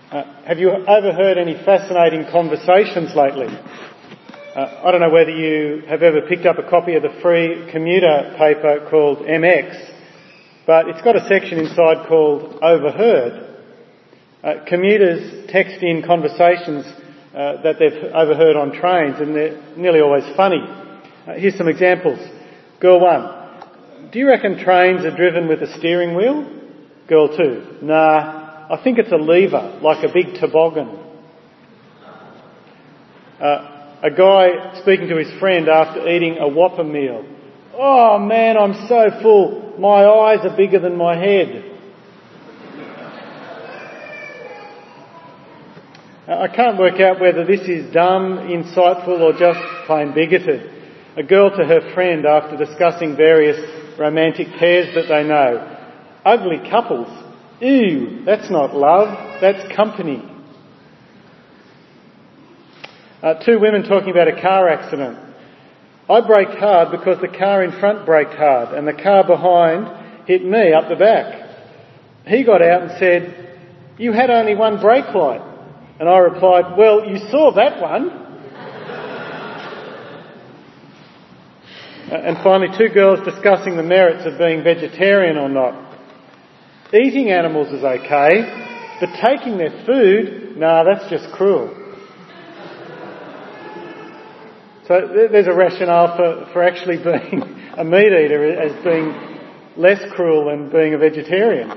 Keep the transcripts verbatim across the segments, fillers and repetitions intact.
Uh, have you overheard any fascinating conversations lately? Uh, I don't know whether you have ever picked up a copy of the free commuter paper called M X, but it's got a section inside called Overheard. Uh, commuters text in conversations uh, that they've overheard on trains, and they're nearly always funny. Uh, here's some examples. Girl one: do you reckon trains are driven with a steering wheel? Girl two: nah, I think it's a lever, like a big toboggan. Uh, a guy speaking to his friend after eating a Whopper meal: oh man, I'm so full, my eyes are bigger than my head. I can't work out whether this is dumb, insightful or just plain bigoted. A girl to her friend after discussing various romantic pairs that they know: ugly couples. Ew, that's not love, that's company. Uh, two women talking about a car accident. I braked hard because the car in front braked hard and the car behind hit me up the back. He got out and said, you had only one brake light. And I replied, well, you saw that one. uh, and finally, two girls discussing the merits of being vegetarian or not. Eating animals is okay, but taking their food, nah, that's just cruel. So there's a rationale for, for actually being a meat eater as being less cruel than being a vegetarian.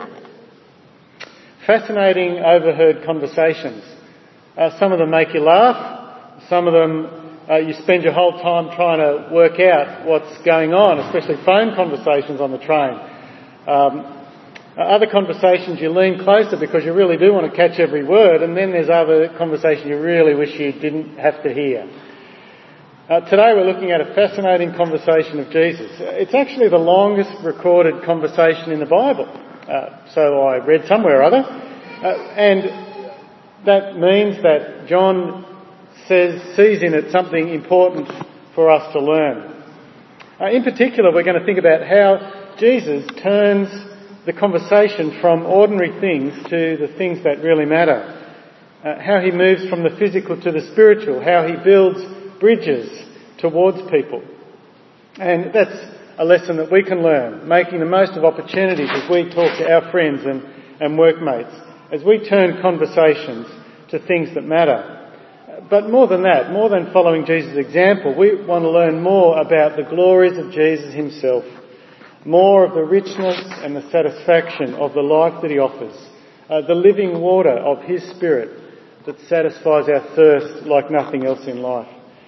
Fascinating overheard conversations. Uh, some of them make you laugh. Some of them uh, you spend your whole time trying to work out what's going on, especially phone conversations on the train. Um, other conversations you lean closer because you really do want to catch every word, and then there's other conversations you really wish you didn't have to hear. Uh, today we're looking at a fascinating conversation of Jesus. It's actually the longest recorded conversation in the Bible. Uh, so I read somewhere or other. Uh, and that means that John says, sees in it something important for us to learn. Uh, in particular, we're going to think about how Jesus turns the conversation from ordinary things to the things that really matter. Uh, how he moves from the physical to the spiritual. How he builds bridges towards people. And that's a lesson that we can learn, making the most of opportunities as we talk to our friends and, and workmates, as we turn conversations to things that matter. But more than that, more than following Jesus' example, we want to learn more about the glories of Jesus himself, more of the richness and the satisfaction of the life that he offers, uh, the living water of his Spirit that satisfies our thirst like nothing else in life.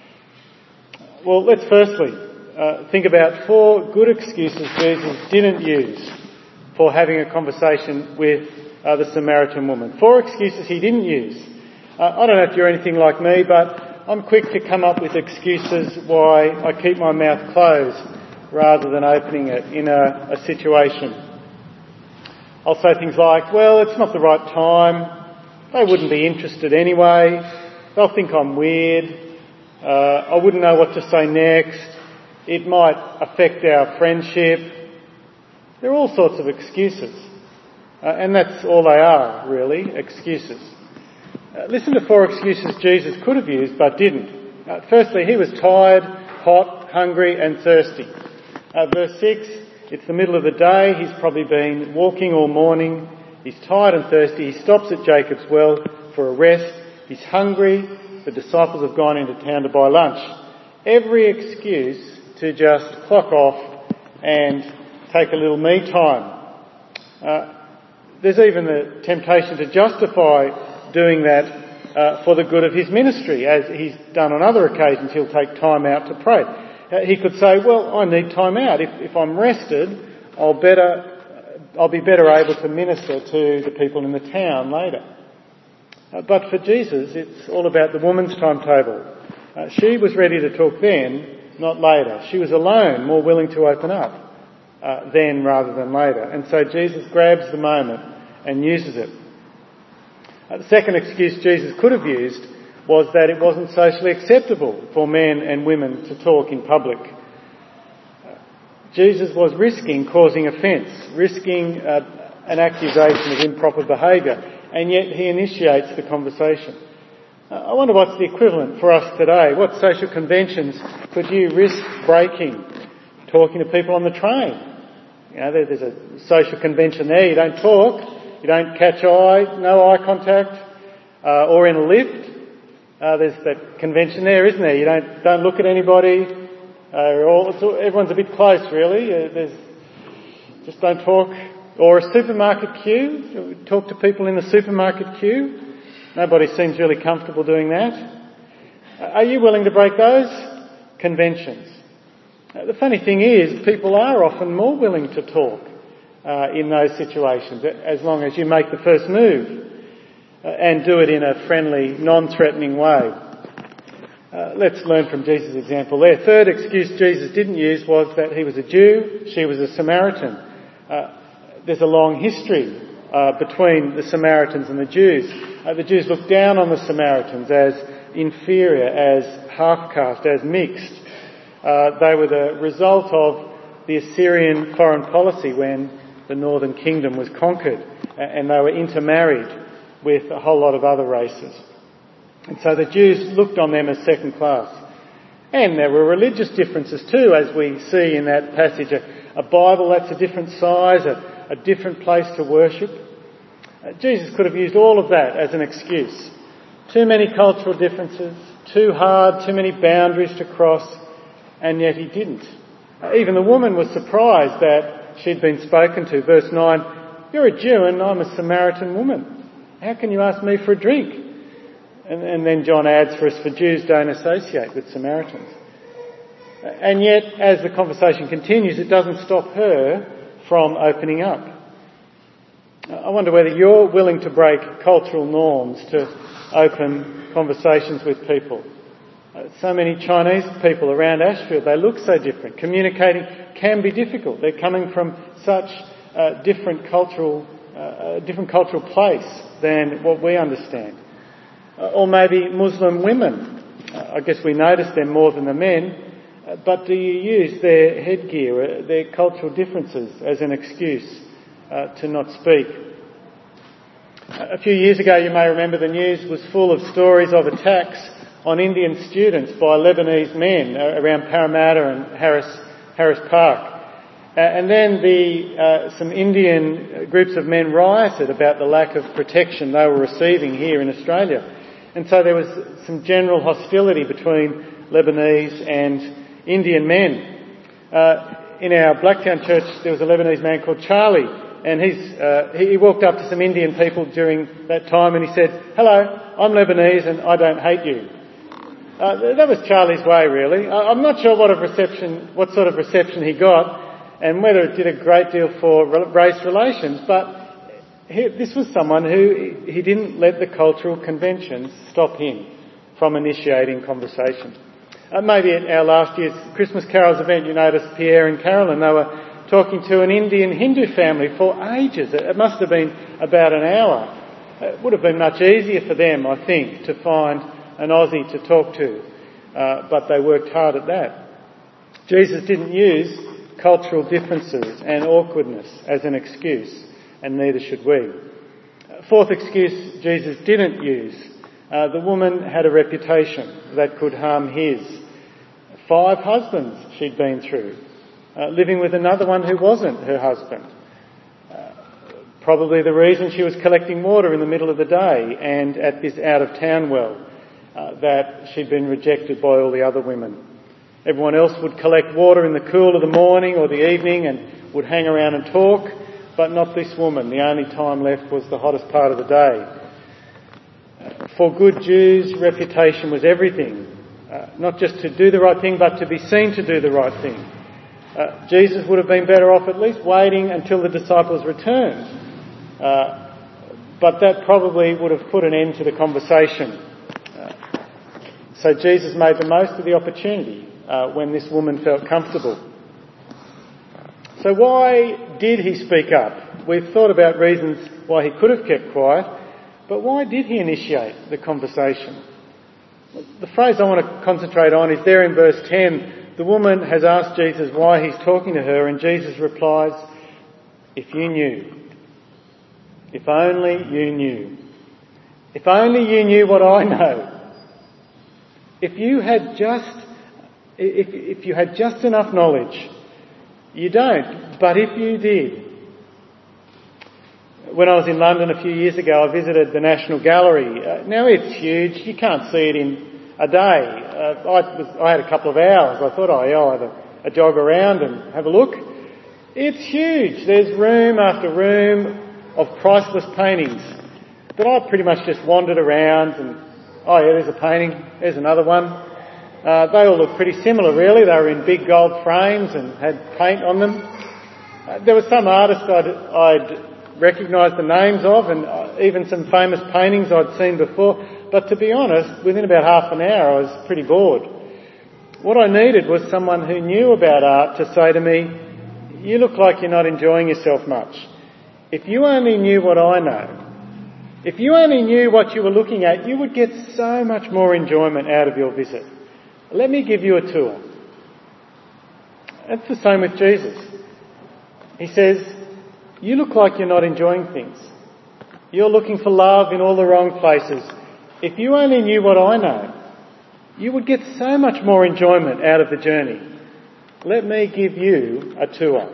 Well, let's firstly uh, think about four good excuses Jesus didn't use for having a conversation with uh, the Samaritan woman. Four excuses he didn't use. Uh, I don't know if you're anything like me, but I'm quick to come up with excuses why I keep my mouth closed rather than opening it in a, a situation. I'll say things like, well, it's not the right time. They wouldn't be interested anyway. They'll think I'm weird. Uh, I wouldn't know what to say next. It might affect our friendship. There are all sorts of excuses. Uh, and that's all they are, really, excuses. Uh, listen to four excuses Jesus could have used but didn't. Uh, firstly, he was tired, hot, hungry and thirsty. Uh, verse six, it's the middle of the day. He's probably been walking all morning. He's tired and thirsty. He stops at Jacob's well for a rest. He's hungry. The disciples have gone into town to buy lunch. Every excuse to just clock off and take a little me time. Uh, there's even the temptation to justify doing that uh, for the good of his ministry, as he's done on other occasions. He'll take time out to pray. Uh, he could say, well, I need time out. If, if I'm rested, I'll better, I'll be better able to minister to the people in the town later. Uh, but for Jesus, it's all about the woman's timetable. Uh, she was ready to talk then, not later. She was alone, more willing to open up uh, then rather than later. And so Jesus grabs the moment and uses it. Uh, the second excuse Jesus could have used was that it wasn't socially acceptable for men and women to talk in public. Uh, Jesus was risking causing offence, risking uh, an accusation of improper behaviour. and yet he initiates the conversation. Uh, I wonder what's the equivalent for us today. What social conventions could you risk breaking talking to people on the train? You know, there, there's a social convention there. You don't talk, you don't catch eye, no eye contact, uh, or in a lift. Uh, there's that convention there, isn't there? You don't don't look at anybody. Uh, all, it's all, everyone's a bit close, really. Uh, there's just don't talk. Or a supermarket queue. Talk to people in the supermarket queue. Nobody seems really comfortable doing that. Uh, are you willing to break those conventions? Uh, the funny thing is, people are often more willing to talk uh, in those situations, as long as you make the first move uh, and do it in a friendly, non-threatening way. Uh, let's learn from Jesus' example there. Third excuse Jesus didn't use was that he was a Jew, she was a Samaritan. Uh, there's a long history uh, between the Samaritans and the Jews. Uh, the Jews looked down on the Samaritans as inferior, as half-caste, as mixed. Uh, they were the result of the Assyrian foreign policy when the northern kingdom was conquered, and they were intermarried with a whole lot of other races. And so the Jews looked on them as second class. And there were religious differences too, as we see in that passage. A, a Bible that's a different size, a, a different place to worship. Uh, Jesus could have used all of that as an excuse. Too many cultural differences, too hard, too many boundaries to cross, and yet he didn't. Uh, even the woman was surprised that she'd been spoken to. Verse nine, "You're a Jew and I'm a Samaritan woman. How can you ask me for a drink?" And, and then John adds for us, "For Jews don't associate with Samaritans." And yet, as the conversation continues, it doesn't stop her from opening up. I wonder whether you're willing to break cultural norms to open conversations with people. Uh, so many Chinese people around Ashfield, they look so different. Communicating can be difficult. They're coming from such a different cultural, uh, a different cultural place than what we understand. Uh, or maybe Muslim women. Uh, I guess we notice them more than the men. Uh, but do you use their headgear, uh, their cultural differences as an excuse uh, to not speak? Uh, a few years ago, you may remember, the news was full of stories of attacks on Indian students by Lebanese men uh, around Parramatta and Harris, Harris Park. Uh, and then the, uh, some Indian groups of men rioted about the lack of protection they were receiving here in Australia. And so there was some general hostility between Lebanese and Indian men. Uh, in our Blacktown church, there was a Lebanese man called Charlie, and he's, uh, he walked up to some Indian people during that time and he said, "Hello, I'm Lebanese and I don't hate you." Uh, that was Charlie's way, really. I'm not sure what of reception, what sort of reception he got, and whether it did a great deal for race relations, but he, this was someone who he didn't let the cultural conventions stop him from initiating conversation. Uh, maybe at our last year's Christmas Carols event, you noticed Pierre and Carolyn, they were talking to an Indian Hindu family for ages. It must have been about an hour. It would have been much easier for them, I think, to find an Aussie to talk to, uh, but they worked hard at that. Jesus didn't use cultural differences and awkwardness as an excuse, and neither should we. Fourth excuse Jesus didn't use. Uh, the woman had a reputation that could harm his. Five husbands she'd been through, uh, living with another one who wasn't her husband. Uh, probably the reason she was collecting water in the middle of the day and at this out-of-town well, uh, that she'd been rejected by all the other women. Everyone else would collect water in the cool of the morning or the evening and would hang around and talk, but not this woman. The only time left was the hottest part of the day. For good Jews, reputation was everything. Uh, not just to do the right thing, but to be seen to do the right thing. Uh, Jesus would have been better off at least waiting until the disciples returned. Uh, but that probably would have put an end to the conversation. Uh, so Jesus made the most of the opportunity uh, when this woman felt comfortable. So why did he speak up? We've thought about reasons why he could have kept quiet, but why did he initiate the conversation? The phrase I want to concentrate on is there in verse ten. The woman has asked Jesus why he's talking to her, and Jesus replies, "If you knew, if only you knew." If only you knew what I know. If you had just, if, if you had just enough knowledge. You don't, but if you did. When I was in London a few years ago, I visited the National Gallery. Uh, now it's huge. You can't see it in a day. Uh, I, was, I had a couple of hours. I thought, oh yeah, I'll have a, a jog around and have a look. It's huge. There's room after room of priceless paintings. But I pretty much just wandered around and, oh yeah, there's a painting. There's another one. Uh, they all look pretty similar really. They were in big gold frames and had paint on them. Uh, there were some artists I'd, I'd recognised the names of, and uh, even some famous paintings I'd seen before. But to be honest, within about half an hour I was pretty bored. What I needed was someone who knew about art to say to me, you look like you're not enjoying yourself much. If you only knew what I know, if you only knew what you were looking at, you would get so much more enjoyment out of your visit. Let me give you a tour. That's the same with Jesus. He says, you look like you're not enjoying things. You're looking for love in all the wrong places. If you only knew what I know, you would get so much more enjoyment out of the journey. Let me give you a tour.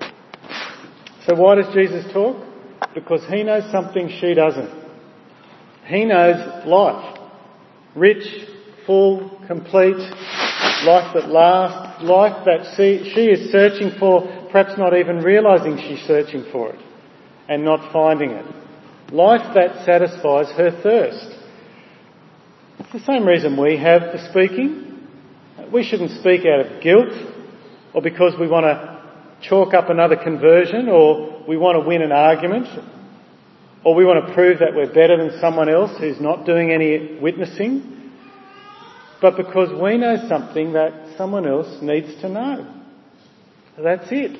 So why does Jesus talk? Because he knows something she doesn't. He knows life. Rich, full, complete, life that lasts, life that she, she is searching for, perhaps not even realising she's searching for it and not finding it. Life that satisfies her thirst. It's the same reason we have for speaking. We shouldn't speak out of guilt or because we want to chalk up another conversion or we want to win an argument or we want to prove that we're better than someone else who's not doing any witnessing, but because we know something that someone else needs to know. That's it.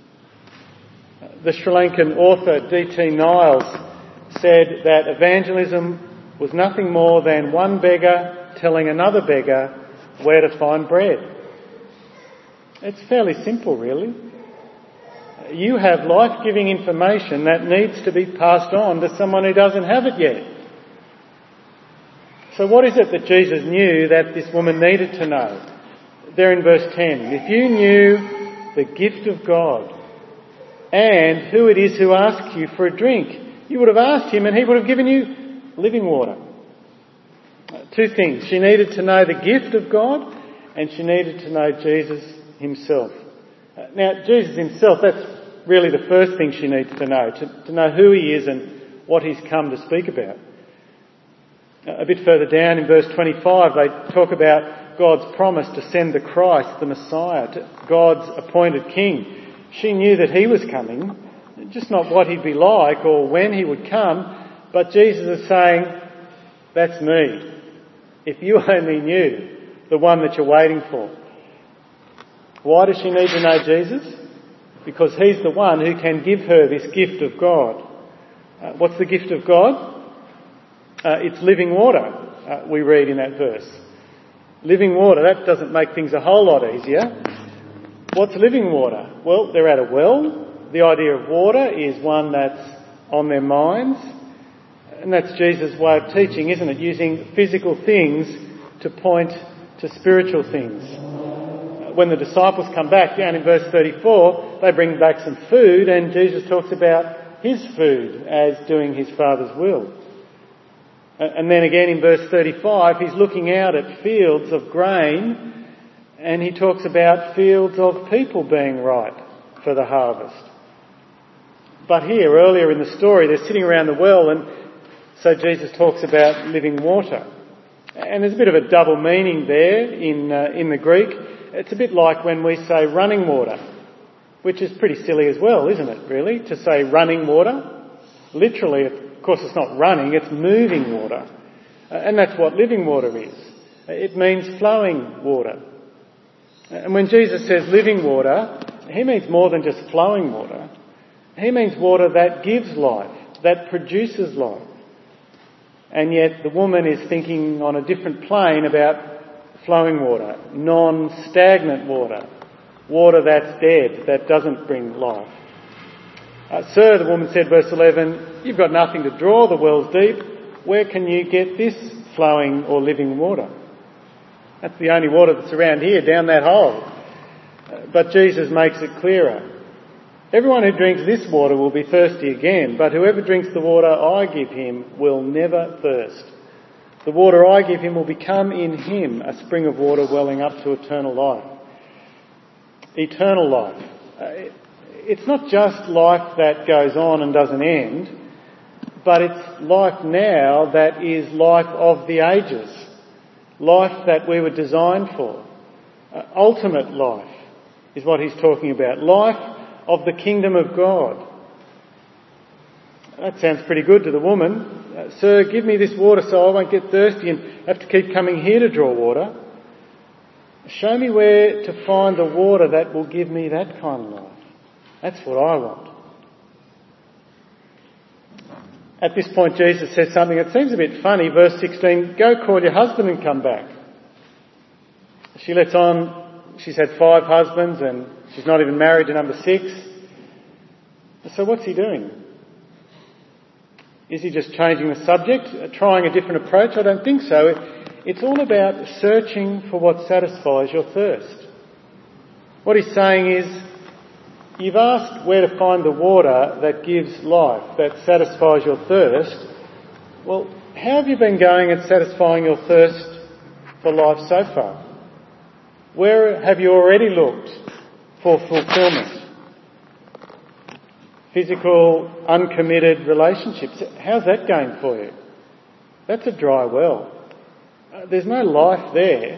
The Sri Lankan author D T Niles said that evangelism was nothing more than one beggar telling another beggar where to find bread. It's fairly simple, really. You have life-giving information that needs to be passed on to someone who doesn't have it yet. So what is it that Jesus knew that this woman needed to know? There in verse ten, if you knew the gift of God and who it is who asks you for a drink, you would have asked him and he would have given you living water. Two things. She needed to know the gift of God and she needed to know Jesus himself. Now, Jesus himself, that's really the first thing she needs to know, to, to know who he is and what he's come to speak about. A bit further down in verse twenty-five, they talk about God's promise to send the Christ, the Messiah, to God's appointed king. She knew that he was coming, just not what he'd be like or when he would come, but Jesus is saying, that's me. If you only knew the one that you're waiting for. Why does she need to know Jesus? Because he's the one who can give her this gift of God. Uh, what's the gift of God? Uh, it's living water, uh, we read in that verse. Living water, that doesn't make things a whole lot easier. What's living water? Well, they're at a well. The idea of water is one that's on their minds. And that's Jesus' way of teaching, isn't it? Using physical things to point to spiritual things. When the disciples come back, down in verse thirty-four, they bring back some food and Jesus talks about his food as doing his Father's will. And then again in verse thirty-five, he's looking out at fields of grain and he talks about fields of people being ripe for the harvest. But here, earlier in the story, they're sitting around the well and so Jesus talks about living water. And there's a bit of a double meaning there in uh, in the Greek. It's a bit like when we say running water, which is pretty silly as well, isn't it, really, to say running water? Literally, of course, it's not running, it's moving water. Uh, and that's what living water is. It means flowing water. And when Jesus says living water, he means more than just flowing water. He means water that gives life, that produces life. And yet the woman is thinking on a different plane about flowing water, non-stagnant water, water that's dead, that doesn't bring life. Uh, Sir, the woman said, verse eleven, you've got nothing to draw, the well's deep. where can you get this flowing or living water? That's the only water that's around here, down that hole. But Jesus makes it clearer. Everyone who drinks this water will be thirsty again, but whoever drinks the water I give him will never thirst. The water I give him will become in him a spring of water welling up to eternal life. Eternal life. It's not just life that goes on and doesn't end, but it's life now that is life of the ages. Life that we were designed for. Uh, ultimate life is what he's talking about. Life of the kingdom of God. That sounds pretty good to the woman. Uh, Sir, give me this water so I won't get thirsty and have to keep coming here to draw water. Show me where to find the water that will give me that kind of life. That's what I want. At this point, Jesus says something that seems a bit funny. Verse sixteen, go call your husband and come back. She lets on, she's had five husbands and she's not even married to number six. So what's he doing? Is he just changing the subject, trying a different approach? I don't think so. It's all about searching for what satisfies your thirst. What he's saying is, you've asked where to find the water that gives life, that satisfies your thirst. Well, how have you been going at satisfying your thirst for life so far? Where have you already looked for fulfilment? Physical, uncommitted relationships. How's that going for you? That's a dry well. Uh, there's no life there.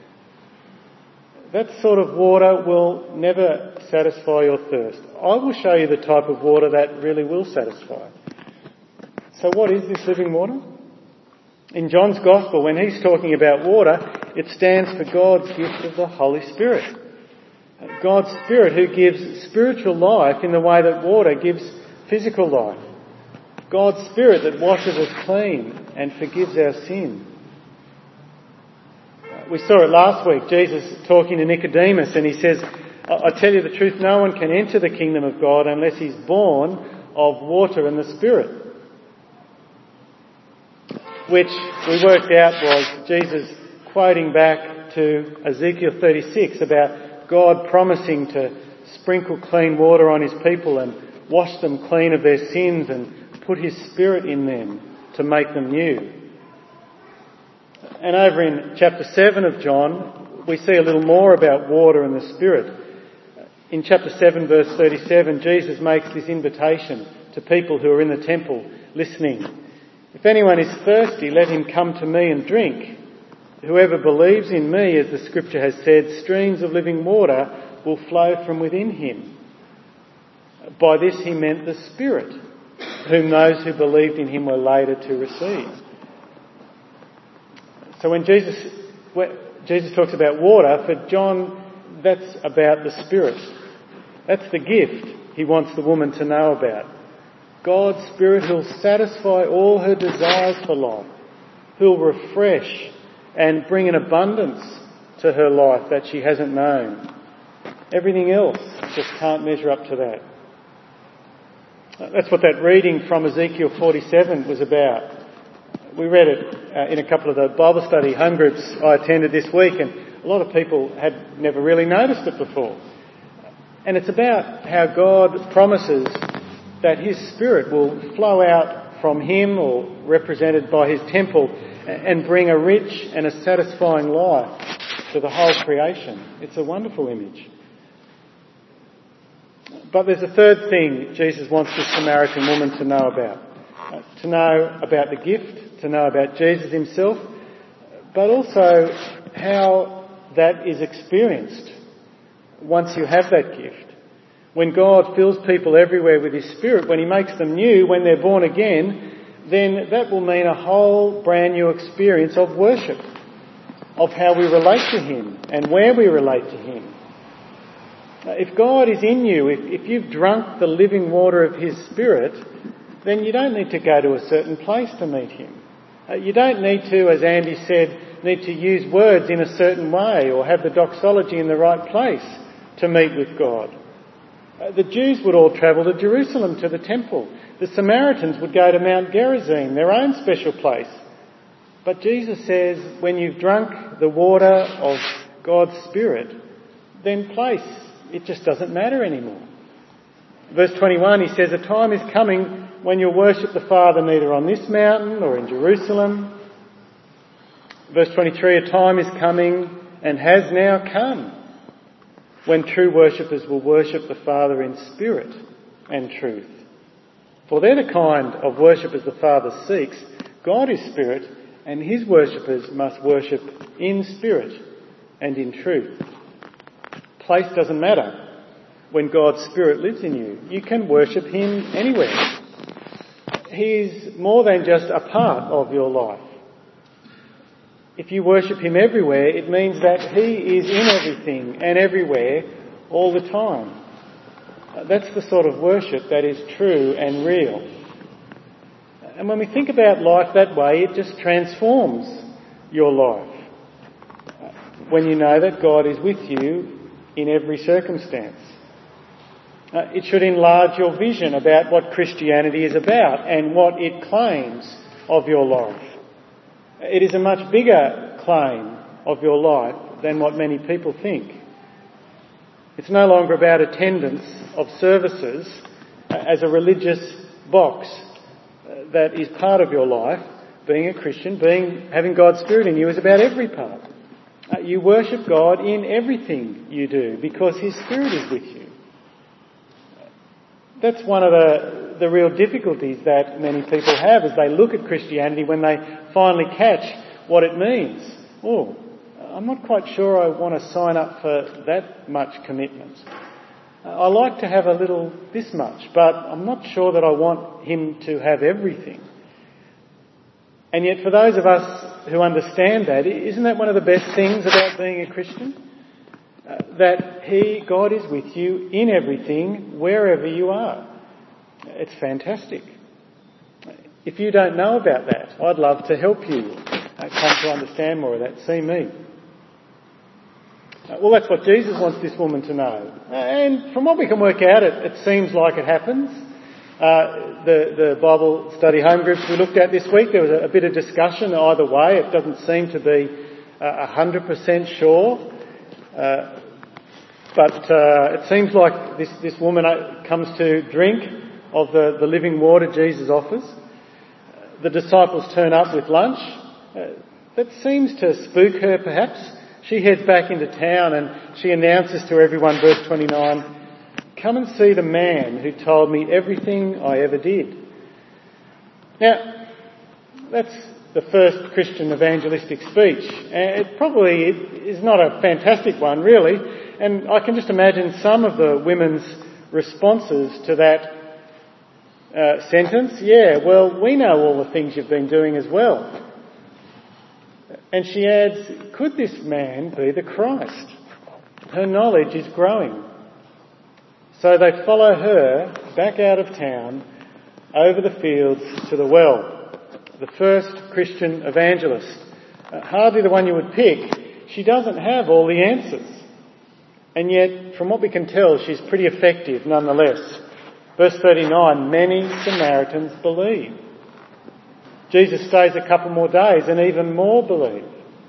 That sort of water will never satisfy your thirst. I will show you the type of water that really will satisfy. So what is this living water? In John's Gospel, when he's talking about water, it stands for God's gift of the Holy Spirit. God's Spirit who gives spiritual life in the way that water gives physical life. God's Spirit that washes us clean and forgives our sin. We saw it last week, Jesus talking to Nicodemus, and he says, I tell you the truth, no one can enter the kingdom of God unless he's born of water and the Spirit. Which we worked out was Jesus quoting back to Ezekiel thirty-six about God promising to sprinkle clean water on his people and wash them clean of their sins and put his Spirit in them to make them new. And over in chapter seven of John, we see a little more about water and the Spirit. In chapter seven, verse thirty-seven, Jesus makes this invitation to people who are in the temple listening. If anyone is thirsty, let him come to me and drink. Whoever believes in me, as the scripture has said, streams of living water will flow from within him. By this he meant the Spirit, whom those who believed in him were later to receive. So when Jesus, when Jesus talks about water, for John, that's about the Spirit. That's the gift he wants the woman to know about. God's Spirit who'll satisfy all her desires for life, who'll refresh and bring an abundance to her life that she hasn't known. Everything else just can't measure up to that. That's what that reading from Ezekiel forty-seven was about. We read it uh, in a couple of the Bible study home groups I attended this week, and a lot of people had never really noticed it before. And it's about how God promises that his Spirit will flow out from him, or represented by his temple, and bring a rich and a satisfying life to the whole creation. It's a wonderful image. But there's a third thing Jesus wants this Samaritan woman to know about. Uh, to know about the gift, to know about Jesus himself, but also how that is experienced once you have that gift. When God fills people everywhere with his Spirit, when he makes them new, when they're born again, then that will mean a whole brand new experience of worship, of how we relate to him and where we relate to him. If God is in you, if, if you've drunk the living water of his Spirit, then you don't need to go to a certain place to meet him. You don't need to, as Andy said, need to use words in a certain way or have the doxology in the right place to meet with God. Uh, the Jews would all travel to Jerusalem to the temple. The Samaritans would go to Mount Gerizim, their own special place. But Jesus says, when you've drunk the water of God's Spirit, then place, it just doesn't matter anymore. Verse twenty-one, he says, a time is coming when you'll worship the Father neither on this mountain or in Jerusalem. Verse twenty-three, a time is coming and has now come when true worshippers will worship the Father in spirit and truth. For they're the kind of worshippers the Father seeks. God is spirit, and his worshippers must worship in spirit and in truth. Place doesn't matter when God's Spirit lives in you. You can worship him anywhere. He's more than just a part of your life. If you worship him everywhere, it means that he is in everything and everywhere all the time. That's the sort of worship that is true and real. And when we think about life that way, it just transforms your life. When you know that God is with you in every circumstance. Uh, it should enlarge your vision about what Christianity is about and what it claims of your life. It is a much bigger claim of your life than what many people think. It's no longer about attendance of services uh, as a religious box uh, that is part of your life. Being a Christian, being having God's Spirit in you is about every part. Uh, you worship God in everything you do because his Spirit is with you. That's one of the, the real difficulties that many people have as they look at Christianity when they finally catch what it means. Oh, I'm not quite sure I want to sign up for that much commitment. I like to have a little this much, but I'm not sure that I want him to have everything. And yet for those of us who understand that, isn't that one of the best things about being a Christian? Uh, that he, God is with you in everything, wherever you are. It's fantastic. If you don't know about that, I'd love to help you uh, come to understand more of that. See me. Uh, well, that's what Jesus wants this woman to know. Uh, and from what we can work out, it, it seems like it happens. Uh, the, the Bible study home groups we looked at this week, there was a, a bit of discussion either way. It doesn't seem to be a hundred percent sure. Uh, but uh, it seems like this, this woman comes to drink of the, the living water Jesus offers. The disciples turn up with lunch. Uh, that seems to spook her perhaps. She heads back into town and she announces to everyone, verse twenty-nine, come and see the man who told me everything I ever did. Now, that's the first Christian evangelistic speech. And it probably is not a fantastic one, really. And I can just imagine some of the women's responses to that uh, sentence. Yeah, well, we know all the things you've been doing as well. And she adds, could this man be the Christ? Her knowledge is growing. So they follow her back out of town, over the fields to the well. The first Christian evangelist. Uh, hardly the one you would pick. She doesn't have all the answers. And yet, from what we can tell, she's pretty effective nonetheless. Verse thirty-nine, many Samaritans believe. Jesus stays a couple more days and even more believe.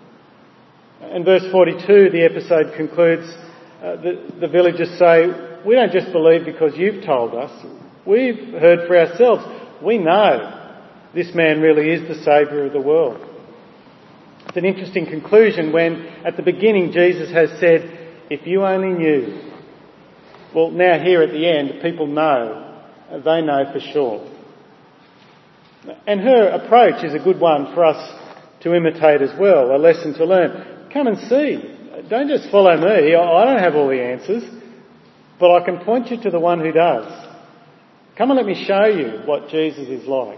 And verse forty-two, the episode concludes, uh, the, the villagers say, we don't just believe because you've told us. We've heard for ourselves. We know this man really is the Saviour of the world. It's an interesting conclusion when at the beginning Jesus has said, if you only knew. Well, now here at the end, people know. They know for sure. And her approach is a good one for us to imitate as well, a lesson to learn. Come and see. Don't just follow me. I don't have all the answers, but I can point you to the one who does. Come and let me show you what Jesus is like.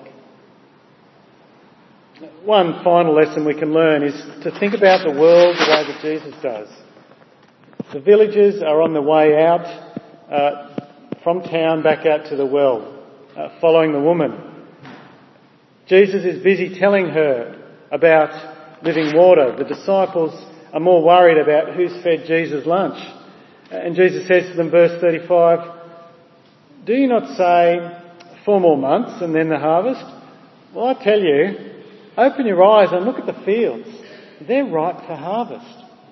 One final lesson we can learn is to think about the world the way that Jesus does. The villagers are on the way out uh, from town back out to the well, uh, following the woman. Jesus is busy telling her about living water. The disciples are more worried about who's fed Jesus lunch. And Jesus says to them, verse thirty-five, Do you not say, four more months and then the harvest? Well, I tell you, open your eyes and look at the fields. They're ripe for harvest.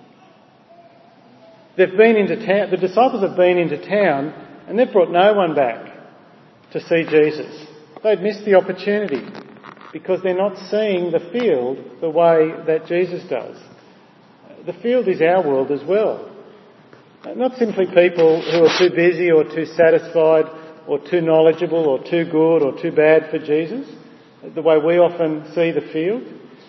They've been into town, the disciples have been into town and they've brought no one back to see Jesus. They've missed the opportunity because they're not seeing the field the way that Jesus does. The field is our world as well. Not simply people who are too busy or too satisfied or too knowledgeable or too good or too bad for Jesus, the way we often see the field.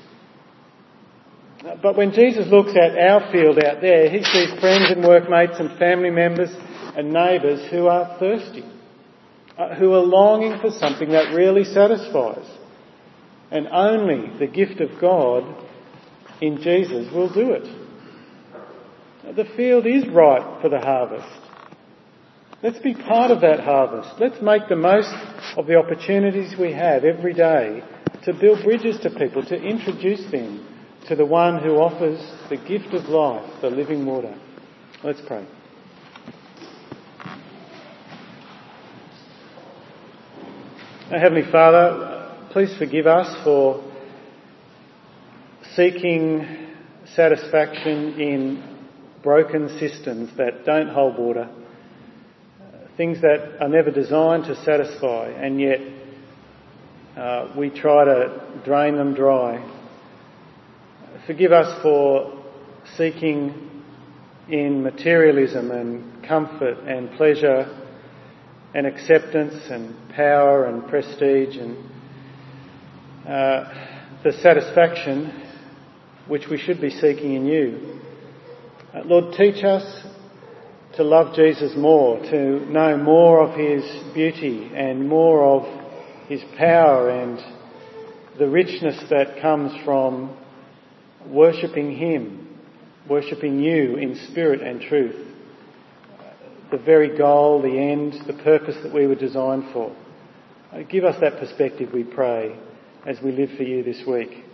But when Jesus looks at our field out there, he sees friends and workmates and family members and neighbours who are thirsty, uh, who are longing for something that really satisfies. And only the gift of God in Jesus will do it. The field is ripe for the harvest. Let's be part of that harvest. Let's make the most of the opportunities we have every day to build bridges to people, to introduce them to the one who offers the gift of life, the living water. Let's pray. Our Heavenly Father, please forgive us for seeking satisfaction in broken systems that don't hold water, things that are never designed to satisfy, and yet uh, we try to drain them dry. Forgive us for seeking in materialism and comfort and pleasure and acceptance and power and prestige and uh, the satisfaction which we should be seeking in you. Uh, Lord, teach us to love Jesus more, to know more of his beauty and more of his power and the richness that comes from worshipping him, worshipping you in spirit and truth. The very goal, the end, the purpose that we were designed for. Uh, give us that perspective, we pray, as we live for you this week.